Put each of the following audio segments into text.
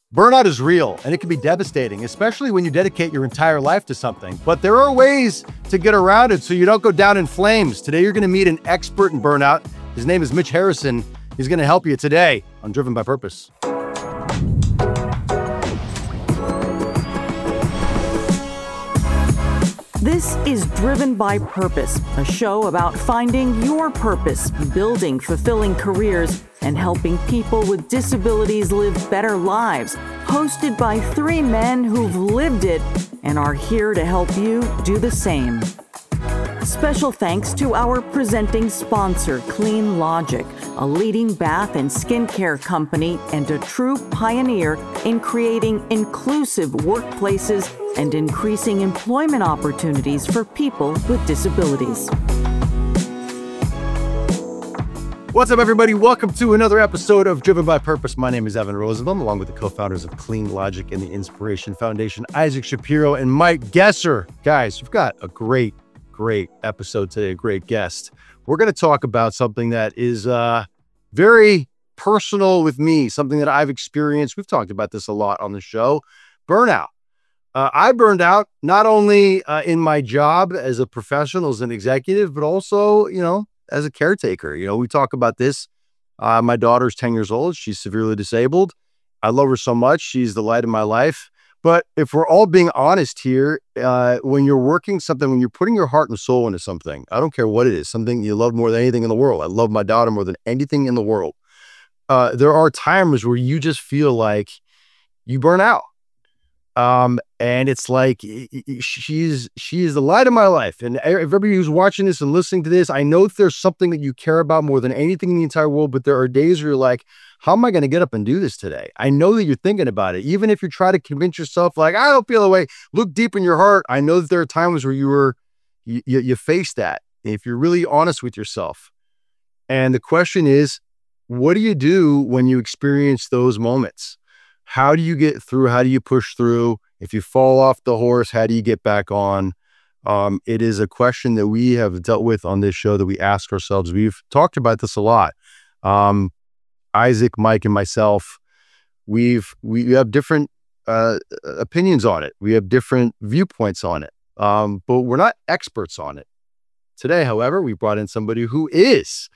Burnout is real and it can be devastating, especially when you dedicate your entire life to something. But there are ways to get around it so you don't go down in flames. Today, you're going to meet an expert in burnout. His name is Mitch Harrison. He's going to help you today on Driven by Purpose. This is Driven by Purpose, a show about finding your purpose, building fulfilling careers, and helping people with disabilities live better lives. Hosted by three men who've lived it and are here to help you do the same. Special thanks to our presenting sponsor, Clean Logic, a leading bath and skincare company and a true pioneer in creating inclusive workplaces and increasing employment opportunities for people with disabilities. What's up, everybody? Welcome to another episode of Driven by Purpose. My name is Evan Rosenbaum, along with the co-founders of Clean Logic and the Inspiration Foundation, Isaac Shapiro and Mike Gesser. Guys, we've got a great episode today, a great guest. We're going to talk about something that is very personal with me, something that I've experienced. We've talked about this a lot on the show, burnout. I burned out not only in my job as a professional, as an executive, but also, as a caretaker. We talk about this. My daughter's 10 years old. She's severely disabled. I love her so much. She's the light of my life. But if we're all being honest here, when you're working something, when you're putting your heart and soul into something, I don't care what it is, something you love more than anything in the world. I love my daughter more than anything in the world. There are times where you just feel like you burn out. And it's like, she is the light of my life. And everybody who's watching this and listening to this, I know that there's something that you care about more than anything in the entire world, but there are days where you're like, how am I going to get up and do this today? I know that you're thinking about it. Even if you try to convince yourself, like, I don't feel the way, look deep in your heart. I know that there are times where you face that. If you're really honest with yourself. And the question is, what do you do when you experience those moments? How do you get through? How do you push through? If you fall off the horse, how do you get back on? It is a question that we have dealt with on this show that we ask ourselves. We've talked about this a lot. Isaac, Mike, and myself, we have different opinions on it. We have different viewpoints on it, but we're not experts on it. Today, however, we brought in somebody who is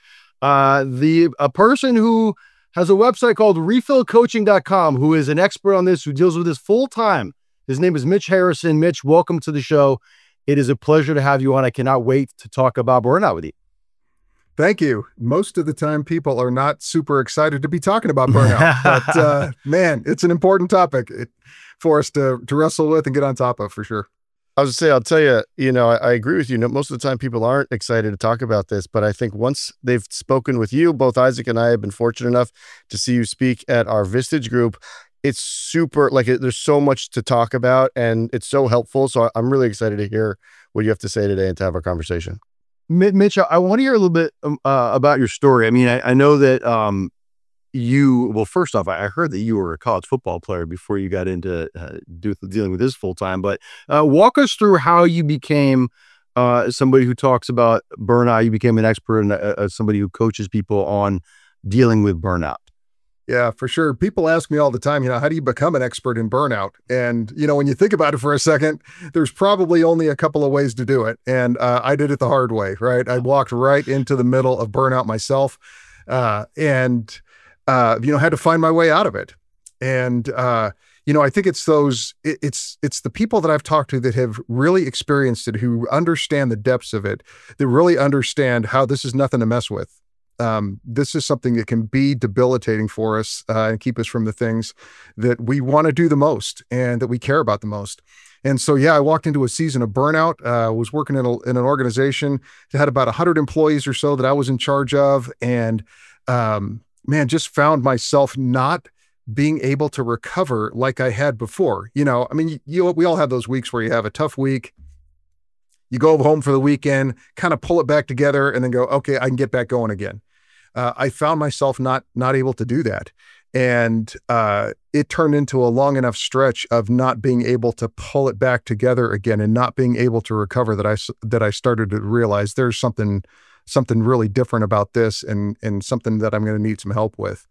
a person who has a website called refillcoaching.com, who is an expert on this, who deals with this full time. His name is Mitch Harrison. Mitch, welcome to the show. It is a pleasure to have you on. I cannot wait to talk about burnout with you. Thank you. Most of the time, people are not super excited to be talking about burnout, but man, it's an important topic for us to wrestle with and get on top of, for sure. I was going to say, I'll tell you, I agree with you. Most of the time people aren't excited to talk about this, but I think once they've spoken with you, both Isaac and I have been fortunate enough to see you speak at our Vistage group. It's super, there's so much to talk about and it's so helpful. So I'm really excited to hear what you have to say today and to have a conversation. Mitch, I want to hear a little bit about your story. I mean, I know that first off, I heard that you were a college football player before you got into dealing with this full time, but walk us through how you became somebody who talks about burnout. You became an expert and somebody who coaches people on dealing with burnout. Yeah, for sure. People ask me all the time, how do you become an expert in burnout? And, when you think about it for a second, there's probably only a couple of ways to do it. And I did it the hard way, right? I walked right into the middle of burnout myself and had to find my way out of it. And, I think it's it's the people that I've talked to that have really experienced it, who understand the depths of it, that really understand how this is nothing to mess with. This is something that can be debilitating for us and keep us from the things that we want to do the most and that we care about the most. And so, I walked into a season of burnout. Was working in an organization that had about 100 employees or so that I was in charge of. And, just found myself not being able to recover like I had before. We all have those weeks where you have a tough week. You go home for the weekend, kind of pull it back together and then go, okay, I can get back going again. I found myself not able to do that. And it turned into a long enough stretch of not being able to pull it back together again and not being able to recover that I started to realize there's something really different about this and something that I'm going to need some help with.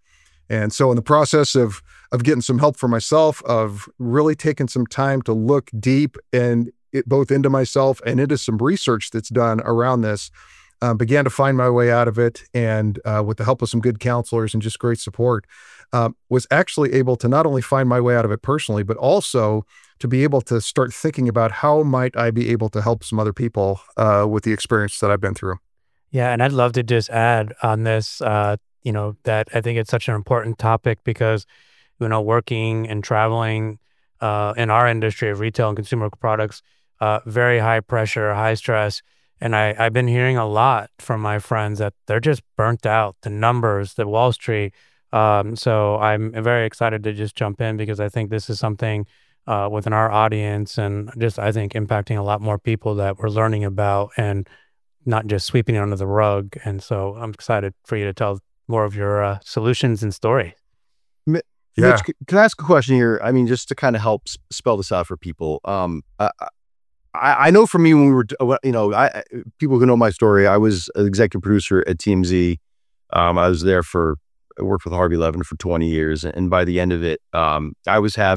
And so in the process of getting some help for myself, of really taking some time to look deep and both into myself and into some research that's done around this, began to find my way out of it. And with the help of some good counselors and just great support, was actually able to not only find my way out of it personally, but also to be able to start thinking about how might I be able to help some other people with the experience that I've been through. Yeah, and I'd love to just add on this, that I think it's such an important topic because, working and traveling in our industry of retail and consumer products, very high pressure, high stress. And I've been hearing a lot from my friends that they're just burnt out, the numbers, the Wall Street. So I'm very excited to just jump in because I think this is something within our audience and just, I think, impacting a lot more people that we're learning about and not just sweeping it under the rug. And so I'm excited for you to tell more of your solutions and story. Mitch, can I ask a question here? I mean, just to kind of help spell this out for people. I know for me, when we were, people who know my story, I was an executive producer at TMZ. I was there I worked with Harvey Levin for 20 years. And by the end of it, I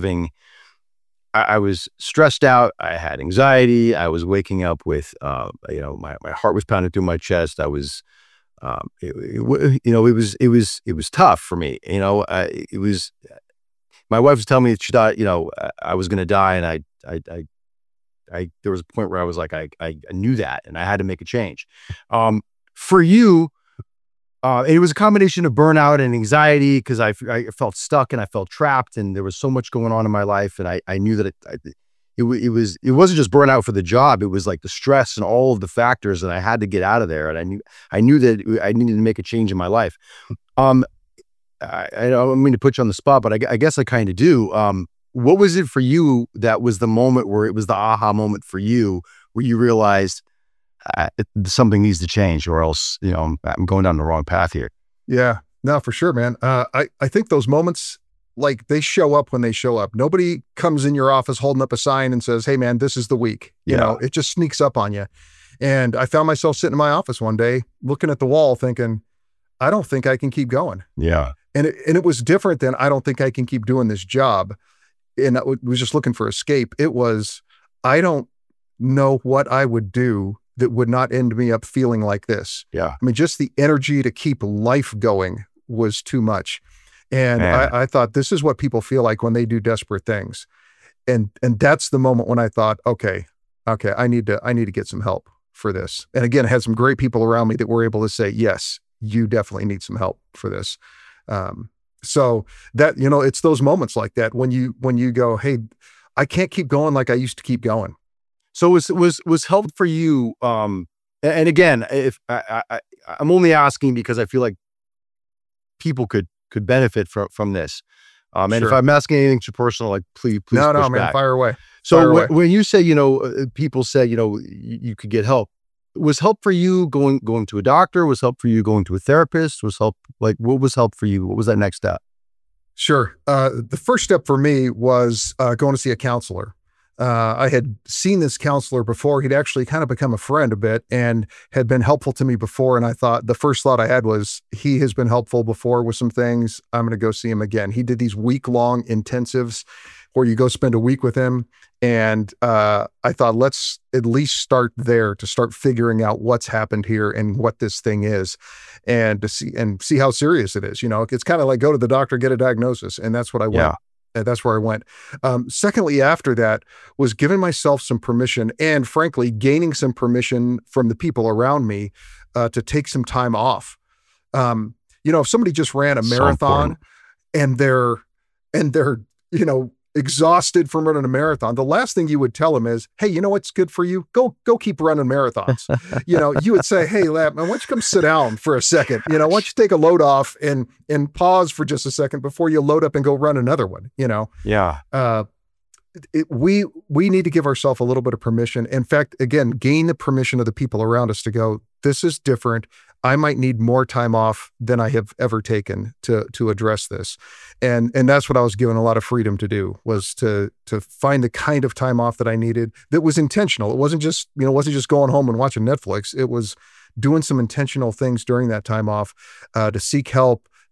was stressed out. I had anxiety. I was waking up with, my heart was pounding through my chest. I was, it was tough for me. My wife was telling me that she thought, I was going to die. And there was a point where I was like, I knew that and I had to make a change. For you, it was a combination of burnout and anxiety because I felt stuck and I felt trapped and there was so much going on in my life. And I knew that it wasn't just burnout for the job. It was like the stress and all of the factors and I had to get out of there. And I knew that I needed to make a change in my life. I don't mean to put you on the spot, but I guess I kind of do. What was it for you that was the moment where it was the aha moment for you where you realized something needs to change or else, I'm going down the wrong path here? Yeah, no, for sure, man. I think those moments, like, they show up when they show up. Nobody comes in your office holding up a sign and says, hey man, this is the week. It just sneaks up on you. And I found myself sitting in my office one day looking at the wall thinking, I don't think I can keep going. Yeah. And it was different than I don't think I can keep doing this job. And I was just looking for escape. It was, I don't know what I would do that would not end me up feeling like this. Yeah. I mean, just the energy to keep life going was too much. And I thought, this is what people feel like when they do desperate things. And that's the moment when I thought, okay, I need to get some help for this. And again, I had some great people around me that were able to say, yes, you definitely need some help for this. So that, it's those moments like that when you go, hey, I can't keep going like I used to keep going. So was help for you? And again, if I'm only asking because I feel like people could benefit from this. And Sure. if I'm asking anything too personal, like please No, push man, back. fire away. So Fire away. when you say, people say, you could get help. Was help for you going to a doctor? Was help for you going to a therapist? Was help, like, what was help for you? What was that next step? Sure. The first step for me was going to see a counselor. I had seen this counselor before. He'd actually kind of become a friend a bit and had been helpful to me before. And I thought, the first thought I had was, he has been helpful before with some things. I'm going to go see him again. He did these week-long intensives where you go spend a week with him. And I thought, let's at least start there to start figuring out what's happened here and what this thing is, and to see how serious it is. It's kind of like go to the doctor, get a diagnosis. And that's what I went. Yeah. And that's where I went. Secondly, after that was giving myself some permission and frankly, gaining some permission from the people around me to take some time off. If somebody just ran a marathon and they're exhausted from running a marathon, the last thing you would tell them is, hey, you know what's good for you? Go keep running marathons. You would say, hey, lad, man, why don't you come sit down for a second? Why don't you take a load off and pause for just a second before you load up and go run another one, Yeah. We need to give ourselves a little bit of permission. In fact, again, gain the permission of the people around us to go, this is different. I might need more time off than I have ever taken to address this. And that's what I was given a lot of freedom to do, was to find the kind of time off that I needed that was intentional. It wasn't just going home and watching Netflix. It was doing some intentional things during that time off, to seek help,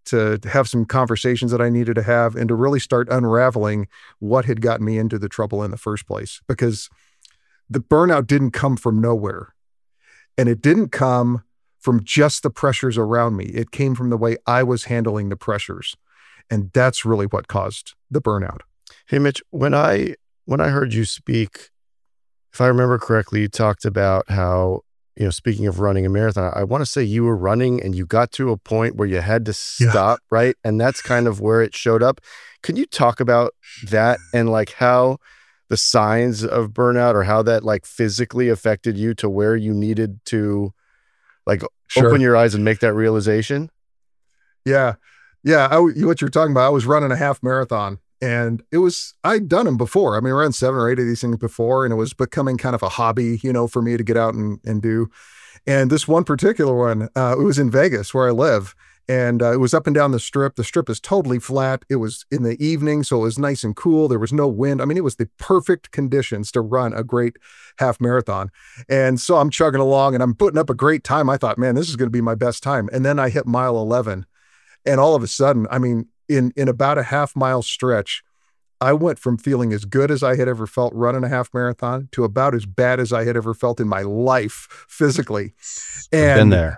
to have some conversations that I needed to have, and to really start unraveling what had gotten me into the trouble in the first place. Because the burnout didn't come from nowhere, and it didn't come from just the pressures around me. It came from the way I was handling the pressures. And that's really what caused the burnout. Hey, Mitch, when I heard you speak, if I remember correctly, you talked about how, speaking of running a marathon, I want to say you were running and you got to a point where you had to stop, right? And that's kind of where it showed up. Can you talk about that and like how the signs of burnout, or how that like physically affected you to where you needed to like open your eyes and make that realization? Yeah. What you're talking about, I was running a half marathon, and I'd done them before. I mean, I ran 7 or 8 of these things before, and it was becoming kind of a hobby, for me to get out and do. And this one particular one, it was in Vegas where I live, and it was up and down the strip. The strip is totally flat. It was in the evening, so it was nice and cool. There was no wind. I mean, it was the perfect conditions to run a great half marathon. And so I'm chugging along and I'm putting up a great time. I thought, man, this is going to be my best time. And then I hit mile 11. And all of a sudden, I mean, in about a half mile stretch, I went from feeling as good as I had ever felt running a half marathon to about as bad as I had ever felt in my life physically. And been there.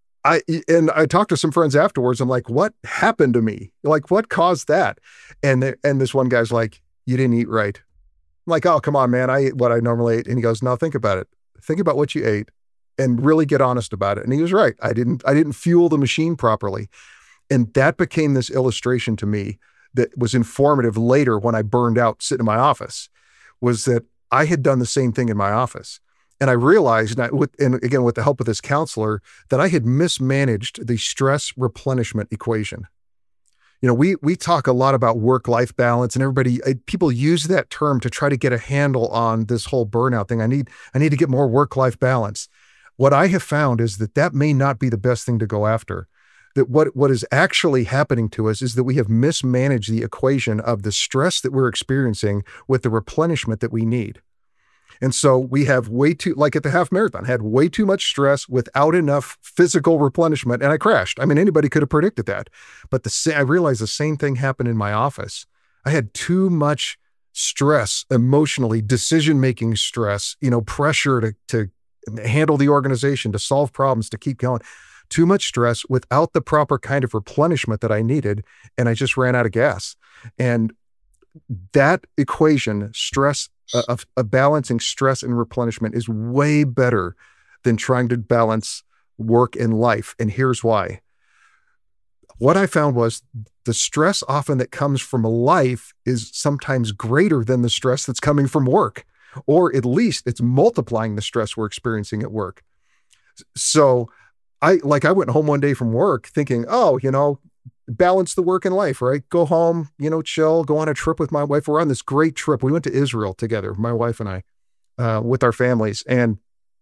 I talked to some friends afterwards. I'm like, what happened to me? Like, what caused that? And this one guy's like, you didn't eat right. I'm like, oh, come on, man. I ate what I normally ate. And he goes, no, think about it. Think about what you ate and really get honest about it. And he was right. I didn't fuel the machine properly. And that became this illustration to me that was informative later when I burned out sitting in my office, was that I had done the same thing in my office. And I realized, and again, with the help of this counselor, that I had mismanaged the stress replenishment equation. We talk a lot about work-life balance, and people use that term to try to get a handle on this whole burnout thing. I need to get more work-life balance. What I have found is that may not be the best thing to go after. That what is actually happening to us is that we have mismanaged the equation of the stress that we're experiencing with the replenishment that we need. And so we have like at the half marathon, had way too much stress without enough physical replenishment, and I crashed. I mean, anybody could have predicted that. But I realized the same thing happened in my office. I had too much stress emotionally, decision-making stress, pressure to handle the organization, to solve problems, to keep going. Too much stress without the proper kind of replenishment that I needed, and I just ran out of gas. And that equation, stress, of balancing stress and replenishment, is way better than trying to balance work and life. And here's why. What I found was the stress often that comes from life is sometimes greater than the stress that's coming from work, or at least it's multiplying the stress we're experiencing at work. So I went home one day from work thinking, balance the work and life, right? Go home, chill, go on a trip with my wife. We're on this great trip. We went to Israel together, my wife and I, with our families. And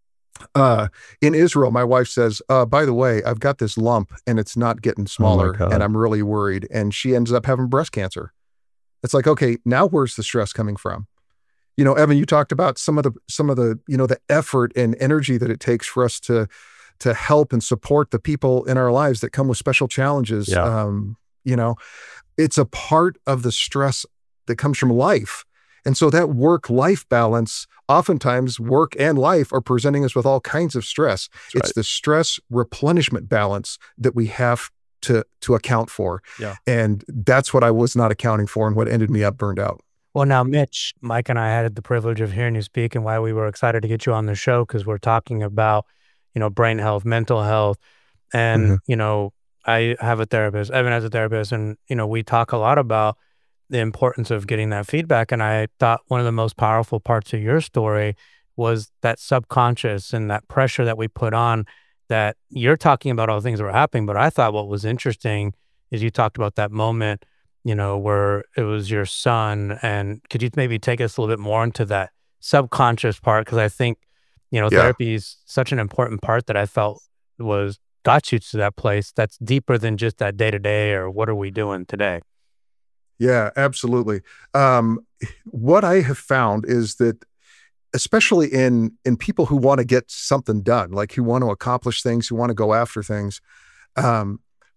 in Israel, my wife says, by the way, I've got this lump and it's not getting smaller, and I'm really worried. And she ends up having breast cancer. It's like, okay, now where's the stress coming from? Evan, you talked about some of the, the effort and energy that it takes for us to help and support the people in our lives that come with special challenges. Yeah. It's a part of the stress that comes from life. And so that work-life balance, oftentimes work and life are presenting us with all kinds of stress. It's the stress replenishment balance that we have to account for. Yeah. And that's what I was not accounting for, and what ended me up burned out. Well, now, Mitch, Mike and I had the privilege of hearing you speak, and why we were excited to get you on the show, because we're talking about brain health, mental health. And, I have a therapist, Evan has a therapist, and, we talk a lot about the importance of getting that feedback. And I thought one of the most powerful parts of your story was that subconscious and that pressure that we put on, that you're talking about all the things that were happening. But I thought what was interesting is you talked about that moment, where it was your son. And could you maybe take us a little bit more into that subconscious part? Because I think therapy is such an important part that I felt got you to that place that's deeper than just that day-to-day or what are we doing today. Yeah, absolutely. What I have found is that, especially in people who want to get something done, like who want to accomplish things, who want to go after things,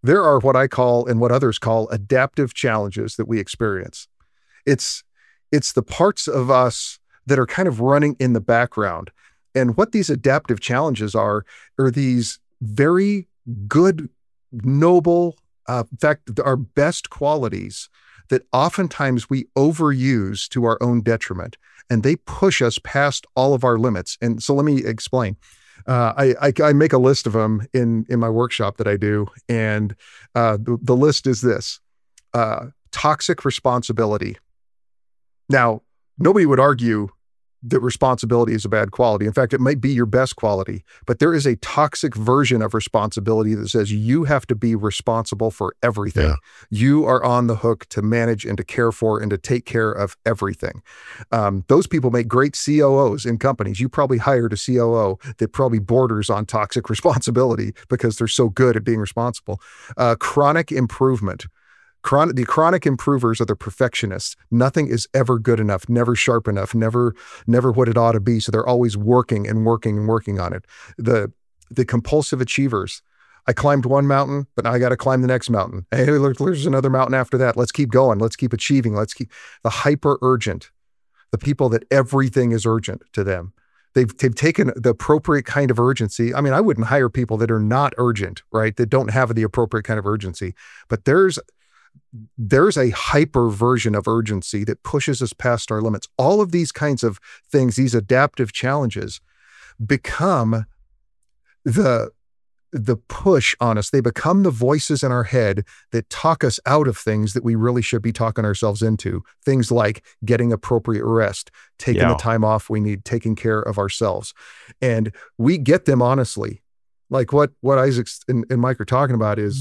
there are what I call and what others call adaptive challenges that we experience. It's the parts of us that are kind of running in the background. And what these adaptive challenges are these very good, noble, in fact, our best qualities that oftentimes we overuse to our own detriment, and they push us past all of our limits. And so let me explain. I make a list of them in my workshop that I do, and the list is this: toxic responsibility. Now, nobody would argue that responsibility is a bad quality. In fact, it might be your best quality, but there is a toxic version of responsibility that says you have to be responsible for everything. Yeah. You are on the hook to manage and to care for and to take care of everything. Those people make great COOs in companies. You probably hired a COO that probably borders on toxic responsibility because they're so good at being responsible. Chronic improvement. The chronic improvers are the perfectionists. Nothing is ever good enough, never sharp enough, never what it ought to be. So they're always working and working and working on it. The compulsive achievers. I climbed one mountain, but now I got to climb the next mountain. Hey, look, there's another mountain after that. Let's keep going. Let's keep achieving. Let's keep the hyper urgent, the people that everything is urgent to them. They've taken the appropriate kind of urgency. I mean, I wouldn't hire people that are not urgent, right? That don't have the appropriate kind of urgency, but there's a hyper version of urgency that pushes us past our limits. All of these kinds of things, these adaptive challenges, become the push on us. They become the voices in our head that talk us out of things that we really should be talking ourselves into. Things like getting appropriate rest, taking the time off we need, taking care of ourselves. And we get them honestly. Like what Isaac and Mike are talking about is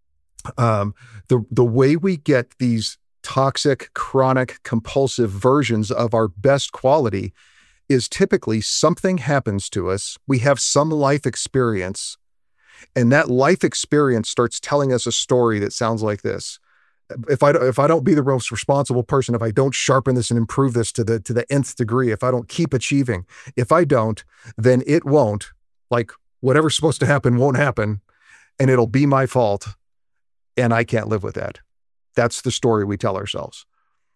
the way we get these toxic, chronic, compulsive versions of our best quality is typically something happens to us. We have some life experience, and that life experience starts telling us a story that sounds like this. If I don't be the most responsible person, if I don't sharpen this and improve this to the nth degree, if I don't keep achieving, if I don't, then it won't. Like whatever's supposed to happen won't happen, and it'll be my fault. And I can't live with that. That's the story we tell ourselves.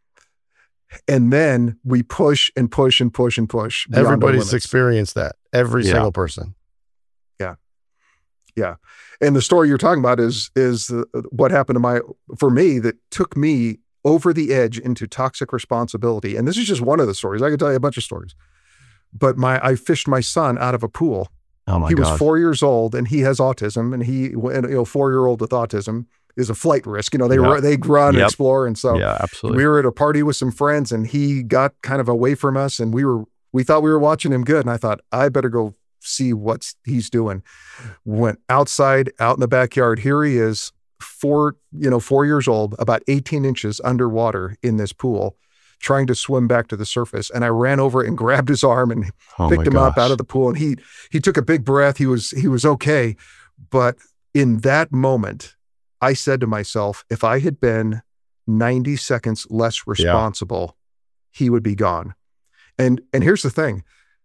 And then we push and push and push and push. Everybody's experienced that. Every single person. Yeah. Yeah. And the story you're talking about is what happened for me that took me over the edge into toxic responsibility. And this is just one of the stories. I could tell you a bunch of stories. But I fished my son out of a pool. Oh my God. He was 4 years old and he has autism, and 4-year-old with autism is a flight risk. They run and explore. And so absolutely. We were at a party with some friends and he got kind of away from us, and we thought we were watching him good. And I thought, I better go see what he's doing. Went outside, out in the backyard. Here he is, 4 years old, about 18 inches underwater in this pool, trying to swim back to the surface. And I ran over and grabbed his arm and picked him up out of the pool. And he took a big breath. He was okay. But in that moment, I said to myself, if I had been 90 seconds less responsible, he would be gone. And here's the thing.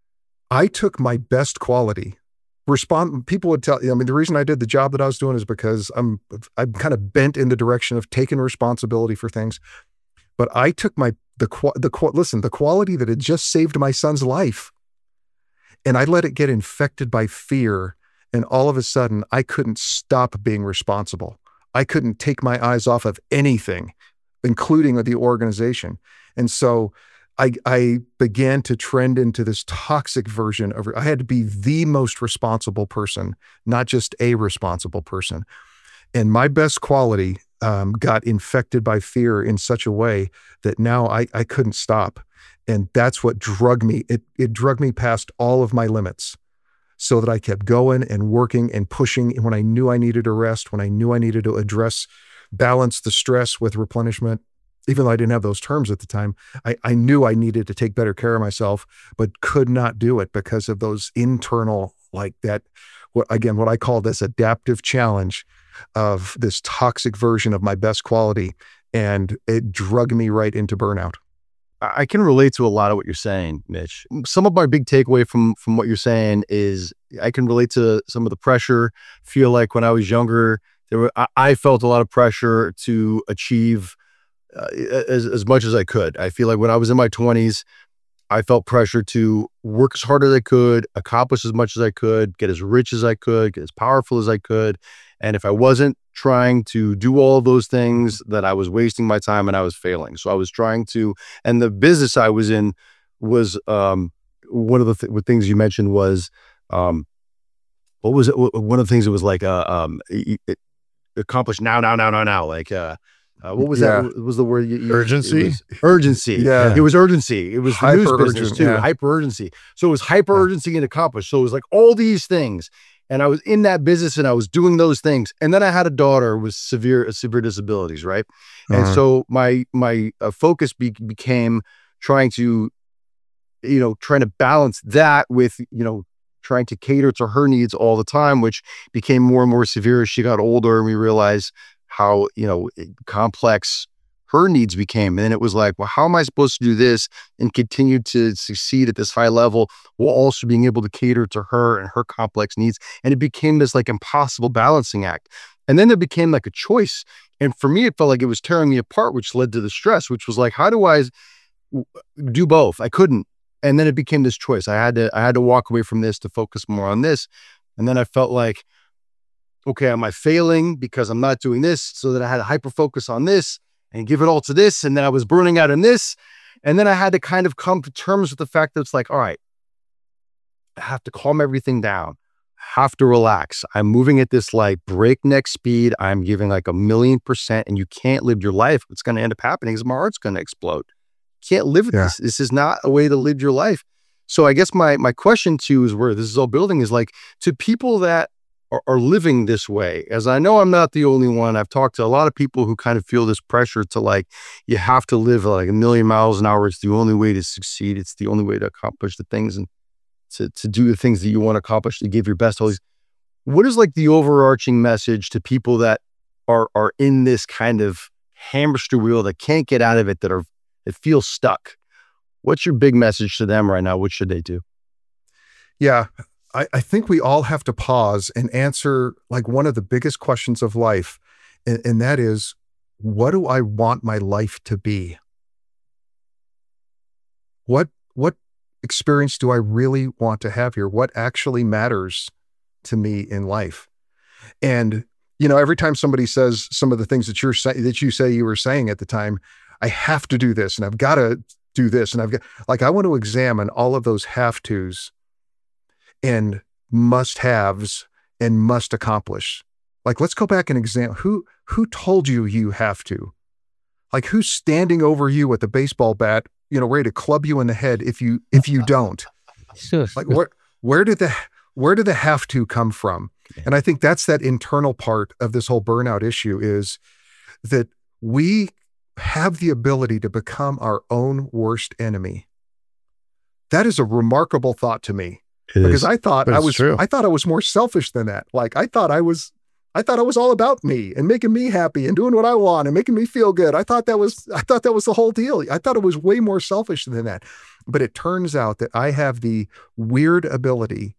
I took my best quality. People would tell, the reason I did the job that I was doing is because I'm kind of bent in the direction of taking responsibility for things. But I took the quality that had just saved my son's life, and I let it get infected by fear. And all of a sudden, I couldn't stop being responsible. I couldn't take my eyes off of anything, including the organization. And so I began to trend into this toxic version of, I had to be the most responsible person, not just a responsible person. And my best quality got infected by fear in such a way that now I couldn't stop. And that's what drug me. It drug me past all of my limits, so that I kept going and working and pushing when I knew I needed to rest, when I knew I needed to balance the stress with replenishment. Even though I didn't have those terms at the time, I knew I needed to take better care of myself, but could not do it because of those internal, what I call this adaptive challenge of this toxic version of my best quality. And it drug me right into burnout. I can relate to a lot of what you're saying, Mitch. Some of my big takeaway from what you're saying is I can relate to some of the pressure. Feel like when I was younger, I felt a lot of pressure to achieve as much as I could. I feel like when I was in my 20s, I felt pressure to work as hard as I could, accomplish as much as I could, get as rich as I could, get as powerful as I could. And if I wasn't trying to do all of those things, that I was wasting my time and I was failing. So I was trying to, and the business I was in was one of the things you mentioned was, what was it? One of the things that was like, accomplish now. Like, what was that? What was the word? Urgency? Urgency. Yeah. It was urgency. It was the news business too. Yeah. Hyper urgency. So it was hyper urgency and accomplished. So it was like all these things. And I was in that business and I was doing those things. And then I had a daughter with severe disabilities, right? And so my focus became trying to balance that with, trying to cater to her needs all the time, which became more and more severe as she got older. And we realized how, complex her needs became. And then it was like, well, how am I supposed to do this and continue to succeed at this high level while also being able to cater to her and her complex needs? And it became this like impossible balancing act. And then it became like a choice. And for me, it felt like it was tearing me apart, which led to the stress, which was like, how do I do both? I couldn't. And then it became this choice. I had to walk away from this to focus more on this. And then I felt like, okay, am I failing because I'm not doing this? So that I had to hyper focus on this and give it all to this. And then I was burning out in this. And then I had to kind of come to terms with the fact that it's like, all right, I have to calm everything down. I have to relax. I'm moving at this like breakneck speed. I'm giving like 1,000,000%, and you can't live your life. What's going to end up happening is my heart's going to explode. You can't live with this. This is not a way to live your life. So I guess my question to you is where this is all building is like to people that are living this way, as I know I'm not the only one. I've talked to a lot of people who kind of feel this pressure to like, you have to live like 1,000,000 miles an hour. It's the only way to succeed. It's the only way to accomplish the things and to do the things that you want to accomplish, to give your best. What is like the overarching message to people that are in this kind of hamster wheel that can't get out of it, that feel stuck? What's your big message to them right now? What should they do? Yeah. I think we all have to pause and answer like one of the biggest questions of life. And that is, what do I want my life to be? What experience do I really want to have here? What actually matters to me in life? And, every time somebody says some of the things that you say you were saying at the time, I have to do this and I've got to do this. And I want to examine all of those have tos and must-haves and must accomplish. Like, let's go back and examine who told you have to? Like, who's standing over you with a baseball bat, ready to club you in the head if you don't? Like, where did the have to come from? And I think that's that internal part of this whole burnout issue, is that we have the ability to become our own worst enemy. That is a remarkable thought to me. Because I thought I was more selfish than that. Like I thought it was all about me and making me happy and doing what I want and making me feel good. I thought that was the whole deal. I thought it was way more selfish than that. But it turns out that I have the weird ability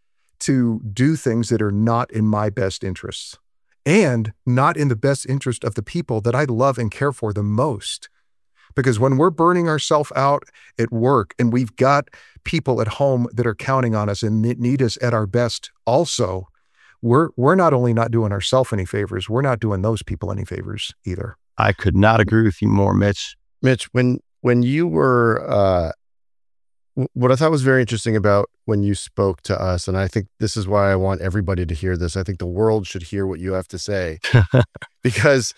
to do things that are not in my best interests and not in the best interest of the people that I love and care for the most. Because when we're burning ourselves out at work and we've got people at home that are counting on us and need us at our best also, we're not only not doing ourselves any favors, we're not doing those people any favors either. I could not agree with you more, Mitch. Mitch, when you were, what I thought was very interesting about when you spoke to us, and I think this is why I want everybody to hear this. I think the world should hear what you have to say, because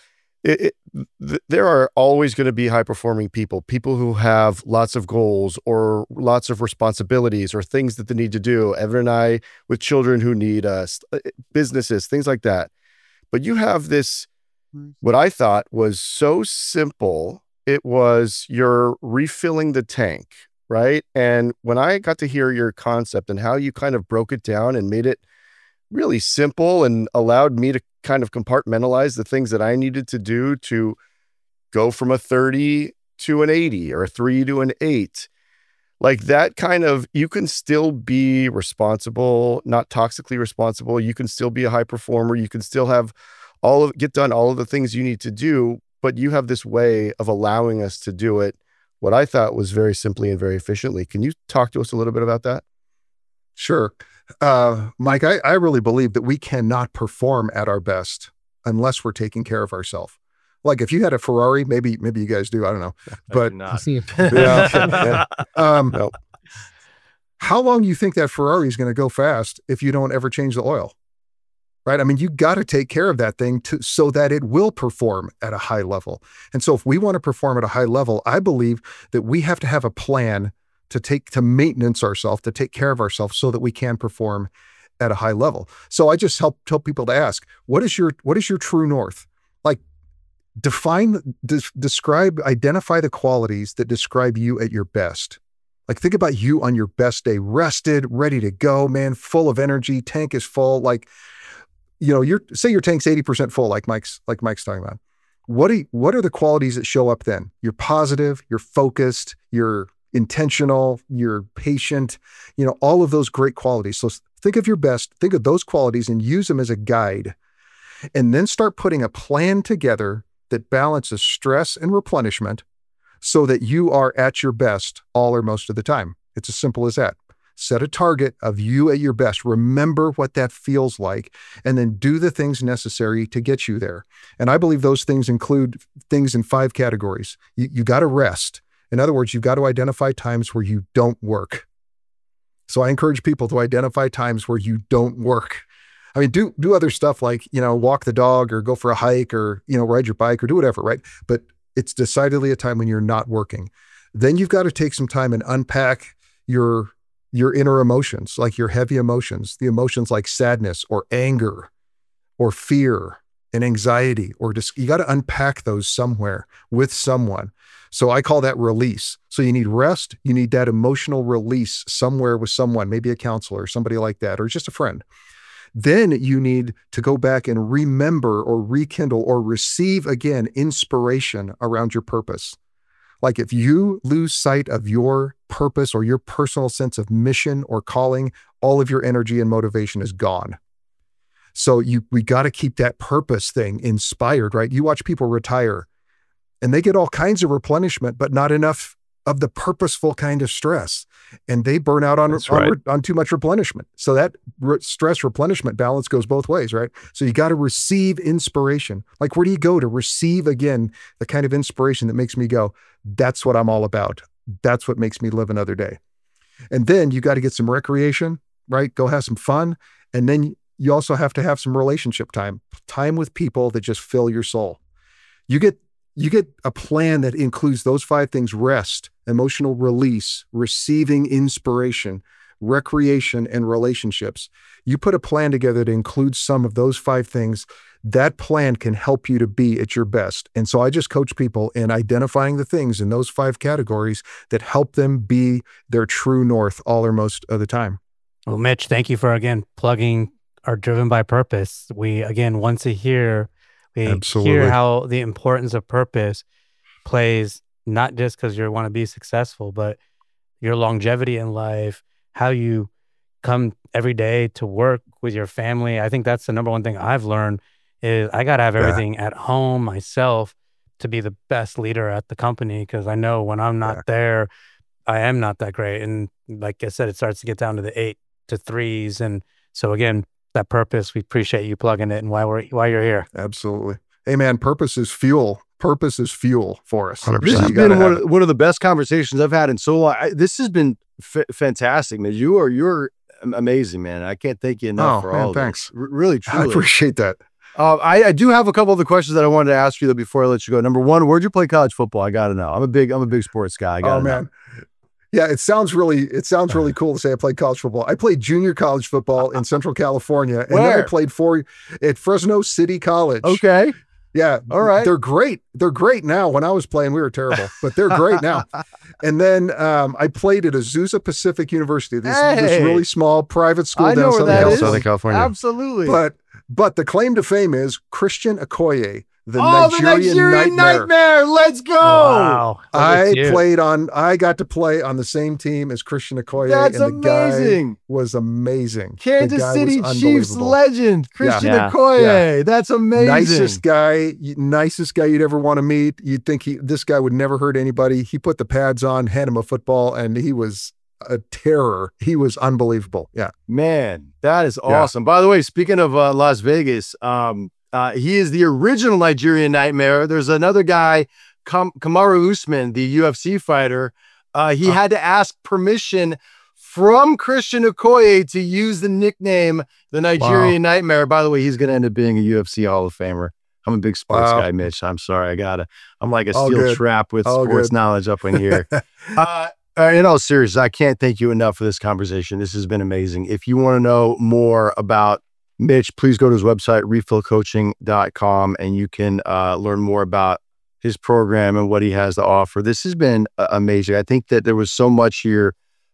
there are always going to be high-performing people who have lots of goals or lots of responsibilities or things that they need to do. Evan and I with children who need businesses, things like that. But you have this, what I thought was so simple. It was you're refilling the tank, right? And when I got to hear your concept and how you kind of broke it down and made it really simple and allowed me to kind of compartmentalize the things that I needed to do to go from a 30 to an 80 or a 3 to an 8. Like that kind of, you can still be responsible, not toxically responsible. You can still be a high performer. You can still have get done all of the things you need to do, but you have this way of allowing us to do it, what I thought was very simply and very efficiently. Can you talk to us a little bit about that? Sure. Mike, I really believe that we cannot perform at our best unless we're taking care of ourselves. Like if you had a Ferrari, maybe you guys do, I don't know. But No. how long do you think that Ferrari is going to go fast if you don't ever change the oil? Right? I mean, you got to take care of that thing so that it will perform at a high level. And so if we want to perform at a high level, I believe that we have to have a plan to maintenance ourselves, to take care of ourselves so that we can perform at a high level. So I just tell people to ask, what is your true north? Like describe, identify the qualities that describe you at your best. Like think about you on your best day, rested, ready to go, man, full of energy, tank is full. Like, say your tank's 80% full, like Mike's talking about. What are the qualities that show up then? You're positive, you're focused, you're intentional, you're patient, all of those great qualities. So think of your best, think of those qualities and use them as a guide. And then start putting a plan together that balances stress and replenishment so that you are at your best all or most of the time. It's as simple as that. Set a target of you at your best. Remember what that feels like, and then do the things necessary to get you there. And I believe those things include things in 5 categories. You got to rest. In other words, you've got to identify times where you don't work. So I encourage people to identify times where you don't work. I mean, do other stuff like, walk the dog or go for a hike or, ride your bike or do whatever, right? But it's decidedly a time when you're not working. Then you've got to take some time and unpack your inner emotions, like your heavy emotions, the emotions like sadness or anger or fear and anxiety, or just, you got to unpack those somewhere with someone. So I call that release. So you need rest. You need that emotional release somewhere with someone, maybe a counselor or somebody like that, or just a friend. Then you need to go back and remember or rekindle or receive again inspiration around your purpose. Like if you lose sight of your purpose or your personal sense of mission or calling, all of your energy and motivation is gone. So we got to keep that purpose thing inspired, right? You watch people retire and they get all kinds of replenishment, but not enough of the purposeful kind of stress. And they burn out on too much replenishment. So that stress replenishment balance goes both ways, right? So you got to receive inspiration. Like where do you go to receive again the kind of inspiration that makes me go, that's what I'm all about. That's what makes me live another day. And then you got to get some recreation, right? Go have some fun. And then you also have to have some relationship time with people that just fill your soul. You get a plan that includes those 5 things: rest, emotional release, receiving inspiration, recreation, and relationships. You put a plan together that includes some of those 5 things. That plan can help you to be at your best. And so I just coach people in identifying the things in those 5 categories that help them be their true north all or most of the time. Well, Mitch, thank you for, again, plugging our Driven by Purpose. We, again, once a year, we hear how the importance of purpose plays, not just because you want to be successful, but your longevity in life, how you come every day to work with your family. I think that's the number one thing I've learned is I got to have everything at home myself to be the best leader at the company, because I know when I'm not there, I am not that great. And like I said, it starts to get down to the 8 to 3s. And so again, that purpose, we appreciate you plugging it and why you're here. Absolutely. Hey man, purpose is fuel. Purpose is fuel for us. 100%. This has been one of the best conversations I've had in so long. This has been fantastic, man. You're amazing, man. I can't thank you enough for all thanks. of this. Really, truly. I appreciate that. I do have a couple of the questions that I wanted to ask you though before I let you go. Number one, where'd you play college football? I got to know. I'm a big sports guy. I got to know. Yeah, it sounds really cool to say I played college football. I played junior college football in Central California, and then I played at Fresno City College. Okay. Yeah. All right. They're great. They're great now. When I was playing, we were terrible, but they're great now. And then I played at Azusa Pacific University. This really small private school down Southern California. Absolutely. But the claim to fame is Christian Okoye, The Nigerian Nightmare. Let's go. Wow. I got to play on the same team as Christian Okoye. That's and the amazing. Guy was amazing. Kansas City Chiefs legend, Christian Okoye. Yeah. That's amazing. Nicest guy you'd ever want to meet. You'd think this guy would never hurt anybody. He put the pads on, hand him a football, and he was a terror. He was unbelievable. Yeah. Man, that is awesome. By the way, speaking of Las Vegas, he is the original Nigerian Nightmare. There's another guy, Kamaru Usman, the UFC fighter. He had to ask permission from Christian Okoye to use the nickname, the Nigerian Nightmare. By the way, he's going to end up being a UFC Hall of Famer. I'm a big sports guy, Mitch. I'm sorry. I'm like a steel trap with sports knowledge up in here. In all seriousness, I can't thank you enough for this conversation. This has been amazing. If you want to know more about Mitch, please go to his website, refillcoaching.com, and you can learn more about his program and what he has to offer. This has been amazing. I think that there was so much here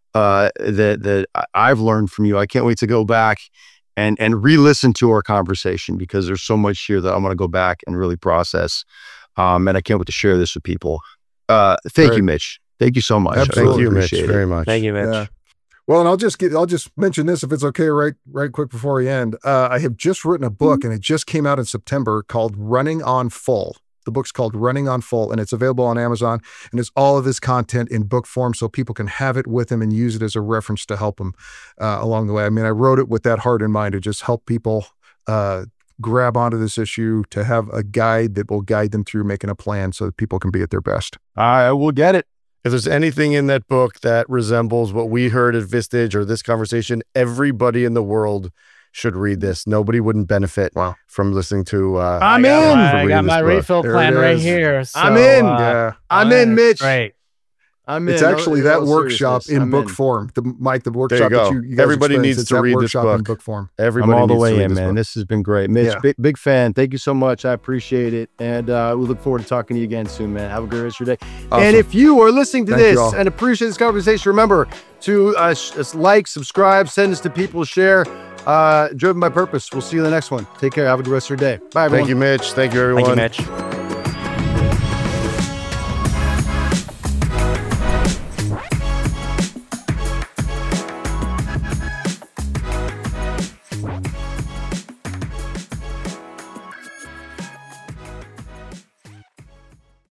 that I've learned from you. I can't wait to go back and re-listen to our conversation, because there's so much here that I'm going to go back and really process. And I can't wait to share this with people. Thank you, Mitch. Thank you so much. Absolutely. Thank you, Mitch, very much. Thank you, Mitch. Yeah. Well, and I'll just mention this, if it's okay, right quick before we end. I have just written a book, and it just came out in September, called Running on Full. The book's called Running on Full, and it's available on Amazon, and it's all of this content in book form, so people can have it with them and use it as a reference to help them along the way. I mean, I wrote it with that heart in mind, to just help people grab onto this issue, to have a guide that will guide them through making a plan so that people can be at their best. I will get it. If there's anything in that book that resembles what we heard at Vistage or this conversation, everybody in the world should read this. Nobody wouldn't benefit from listening to. I'm in. I got my refill plan right here. So, I'm in. I'm in, Mitch. Right. I'm in. It's actually that workshop in book form. Mike, the workshop that you guys everybody needs to read this book in book form. Everybody I'm all the needs way to read in, this man. book. This has been great. Mitch, big fan. Thank you so much. I appreciate it. And we look forward to talking to you again soon, man. Have a great rest of your day. Awesome. And if you are listening to this and appreciate this conversation, remember to like, subscribe, send this to people, share. Driven by Purpose. We'll see you in the next one. Take care. Have a good rest of your day. Bye, everyone. Thank you, Mitch. Thank you, everyone. Thank you, Mitch.